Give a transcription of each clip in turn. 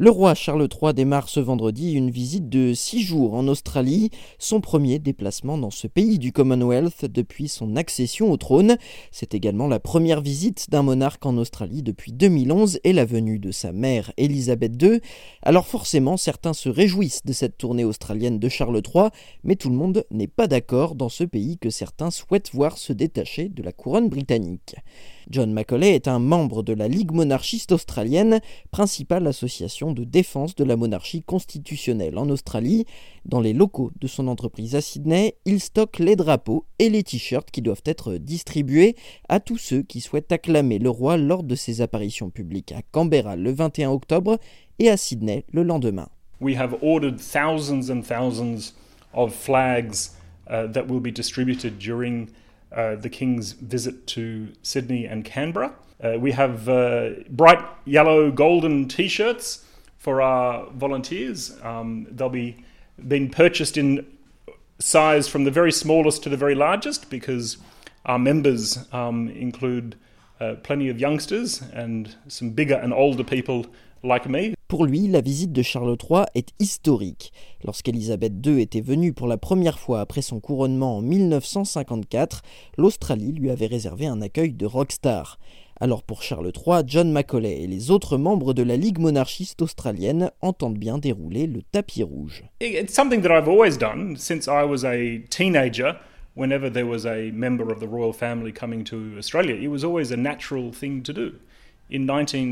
Le roi Charles III démarre ce vendredi une visite de 6 jours en Australie, son premier déplacement dans ce pays du Commonwealth depuis son accession au trône. C'est également la première visite d'un monarque en Australie depuis 2011 et la venue de sa mère Elisabeth II. Alors forcément, certains se réjouissent de cette tournée australienne de Charles III, mais tout le monde n'est pas d'accord dans ce pays que certains souhaitent voir se détacher de la couronne britannique. John Macaulay est un membre de la Ligue monarchiste australienne, principale association de défense de la monarchie constitutionnelle en Australie. Dans les locaux de son entreprise à Sydney, il stocke les drapeaux et les t-shirts qui doivent être distribués à tous ceux qui souhaitent acclamer le roi lors de ses apparitions publiques à Canberra le 21 octobre et à Sydney le lendemain. We have ordered thousands and thousands of flags that will be distributed during the King's visit to Sydney and Canberra. We have bright yellow golden t-shirts for our volunteers. They'll be being purchased in size from the very smallest to the very largest because our members include plenty of youngsters and some bigger and older people like me. Pour lui, la visite de Charles III est historique. Lorsqu'Elisabeth II était venue pour la première fois après son couronnement en 1954, l'Australie lui avait réservé un accueil de rockstar. Alors pour Charles III, John Macaulay et les autres membres de la Ligue monarchiste australienne entendent bien dérouler le tapis rouge. It's something that I've always done since I was a teenager. Whenever there was a member of the royal family coming to Australia, it was always a natural thing to do. In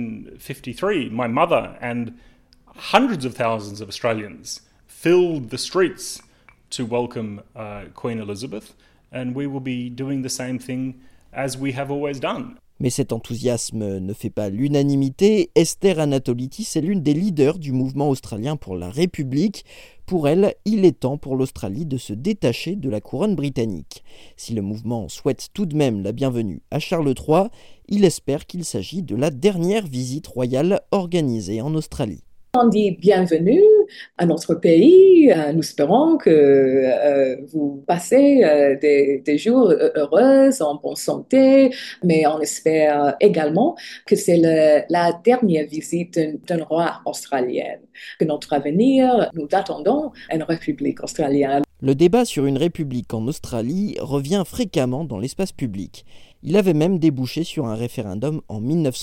1953, my mother and hundreds of thousands of Australians filled the streets to welcome Queen Elizabeth, and we will be doing the same thing as we have always done. Mais cet enthousiasme ne fait pas l'unanimité. Esther Anatolitis est l'une des leaders du mouvement australien pour la République. Pour elle, il est temps pour l'Australie de se détacher de la couronne britannique. Si le mouvement souhaite tout de même la bienvenue à Charles III, il espère qu'il s'agit de la dernière visite royale organisée en Australie. On dit bienvenue à notre pays. Nous espérons que vous passez des jours heureux, en bonne santé, mais on espère également que c'est la dernière visite d'un roi australien. Que notre avenir, nous attendons une république australienne. Le débat sur une république en Australie revient fréquemment dans l'espace public. Il avait même débouché sur un référendum en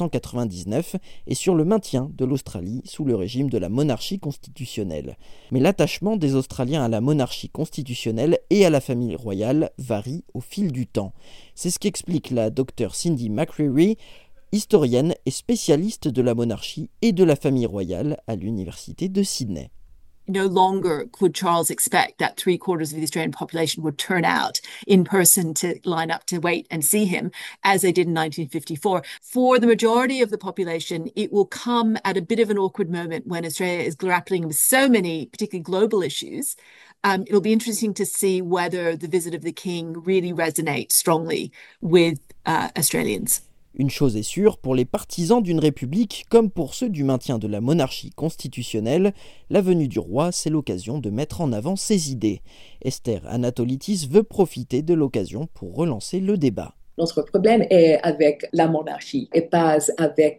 1999 et sur le maintien de l'Australie sous le régime de la monarchie constitutionnelle. Mais l'attachement des Australiens à la monarchie constitutionnelle et à la famille royale varie au fil du temps. C'est ce qu'explique la Dr Cindy McCreary, historienne et spécialiste de la monarchie et de la famille royale à l'université de Sydney. No longer could Charles expect that 3/4 of the Australian population would turn out in person to line up to wait and see him, as they did in 1954. For the majority of the population, it will come at a bit of an awkward moment when Australia is grappling with so many, particularly global issues. It'll be interesting to see whether the visit of the King really resonates strongly with Australians. Une chose est sûre, pour les partisans d'une république, comme pour ceux du maintien de la monarchie constitutionnelle, la venue du roi, c'est l'occasion de mettre en avant ses idées. Esther Anatolitis veut profiter de l'occasion pour relancer le débat. Notre problème est avec la monarchie et pas avec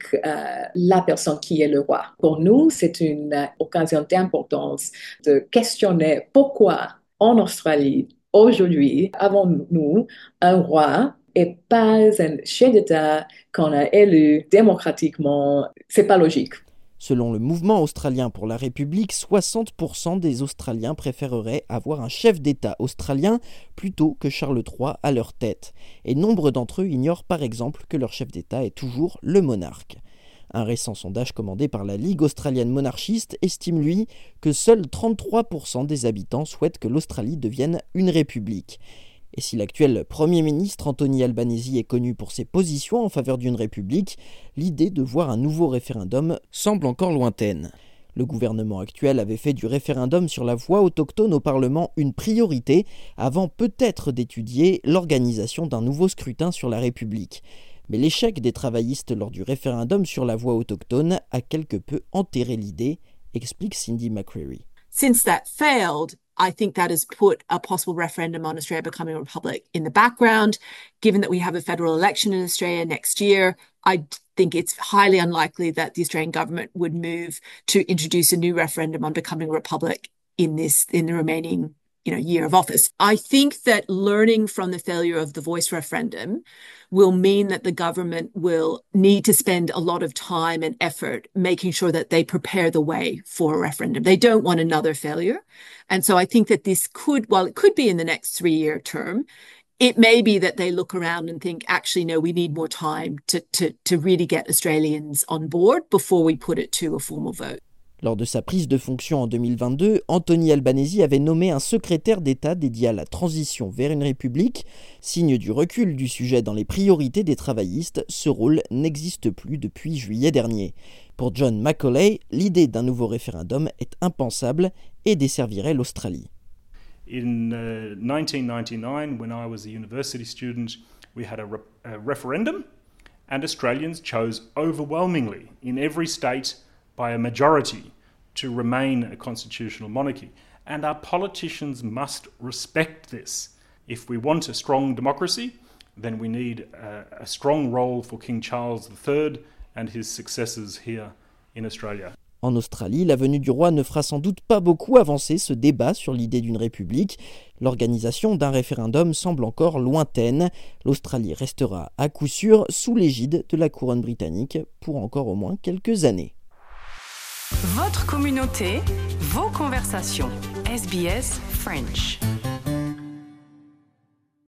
la personne qui est le roi. Pour nous, c'est une occasion d'importance de questionner pourquoi en Australie, aujourd'hui, avons-nous un roi et pas un chef d'État qu'on a élu démocratiquement. C'est pas logique. Selon le mouvement australien pour la République, 60% des Australiens préféreraient avoir un chef d'État australien plutôt que Charles III à leur tête. Et nombre d'entre eux ignorent par exemple que leur chef d'État est toujours le monarque. Un récent sondage commandé par la Ligue australienne monarchiste estime, lui, que seuls 33% des habitants souhaitent que l'Australie devienne une république. Et si l'actuel Premier ministre Anthony Albanese est connu pour ses positions en faveur d'une république, l'idée de voir un nouveau référendum semble encore lointaine. Le gouvernement actuel avait fait du référendum sur la voix autochtone au Parlement une priorité, avant peut-être d'étudier l'organisation d'un nouveau scrutin sur la République. Mais l'échec des travaillistes lors du référendum sur la voix autochtone a quelque peu enterré l'idée, explique Cindy McCreary. Since that failed, I think that has put a possible referendum on Australia becoming a republic in the background. Given that we have a federal election in Australia next year, I think it's highly unlikely that the Australian government would move to introduce a new referendum on becoming a republic in the remaining year of office. I think that learning from the failure of the Voice referendum will mean that the government will need to spend a lot of time and effort making sure that they prepare the way for a referendum. They don't want another failure. And so I think that this while it could be in the next 3-year term, it may be that they look around and think, actually, no, we need more time to really get Australians on board before we put it to a formal vote. Lors de sa prise de fonction en 2022, Anthony Albanese avait nommé un secrétaire d'État dédié à la transition vers une république. Signe du recul du sujet dans les priorités des travaillistes, ce rôle n'existe plus depuis juillet dernier. Pour John Macaulay, l'idée d'un nouveau référendum est impensable et desservirait l'Australie. In 1999, when I was a university student, we had a referendum, and Australians chose overwhelmingly in every state by a majority to remain a constitutional monarchy. And our politicians must respect this. If we want a strong democracy, then we need a strong role for King Charles III and his successors here in Australia. En Australie, la venue du roi ne fera sans doute pas beaucoup avancer ce débat sur l'idée d'une république. L'organisation d'un référendum semble encore lointaine. L'Australie restera à coup sûr sous l'égide de la couronne britannique pour encore au moins quelques années. Votre communauté, vos conversations. SBS French.